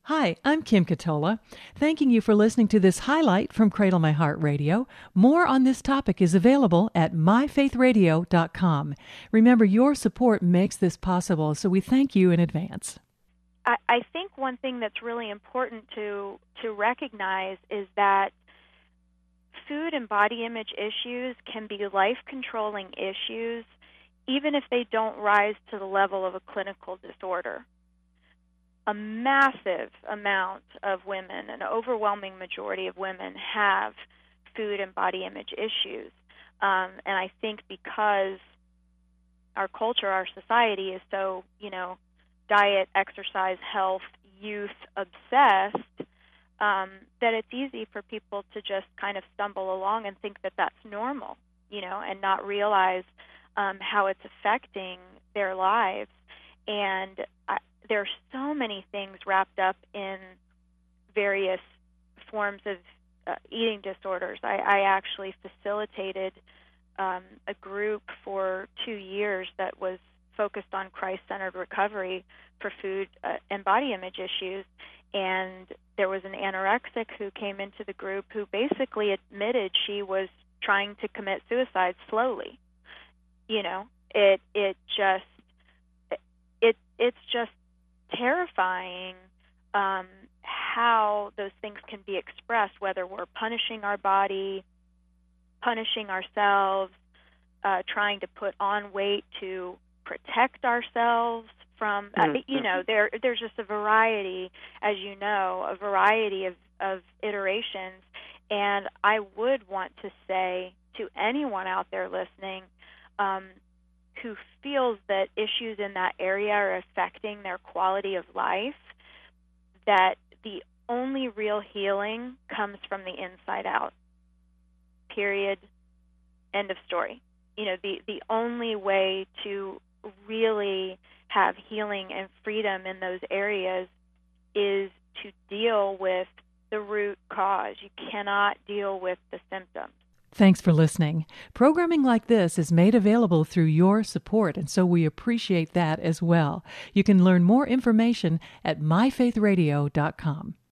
Hi, I'm Kim Catola, thanking you for listening to this highlight from Cradle My Heart Radio. More on this topic is available at myfaithradio.com. Remember, your support makes this possible, so we thank you in advance. I think one thing that's really important to recognize is that food and body image issues can be life-controlling issues even if they don't rise to the level of a clinical disorder. A massive amount of women, an overwhelming majority of women, have food and body image issues. And I think because our culture, our society is so, diet, exercise, health, youth obsessed, that it's easy for people to just kind of stumble along and think that that's normal, and not realize how it's affecting their lives. And there are so many things wrapped up in various forms of eating disorders. I actually facilitated a group for 2 years that was focused on Christ-centered recovery for food and body image issues. And there was an anorexic who came into the group who basically admitted she was trying to commit suicide slowly. It's just terrifying how those things can be expressed, whether we're punishing our body, punishing ourselves, trying to put on weight to protect ourselves from, there's just a variety, as you know, a variety of iterations. And I would want to say to anyone out there listening who feels that issues in that area are affecting their quality of life, that the only real healing comes from the inside out. Period. End of story. The only way to really have healing and freedom in those areas is to deal with the root cause. You cannot deal with the symptoms. Thanks for listening. Programming like this is made available through your support, and so we appreciate that as well. You can learn more information at myfaithradio.com.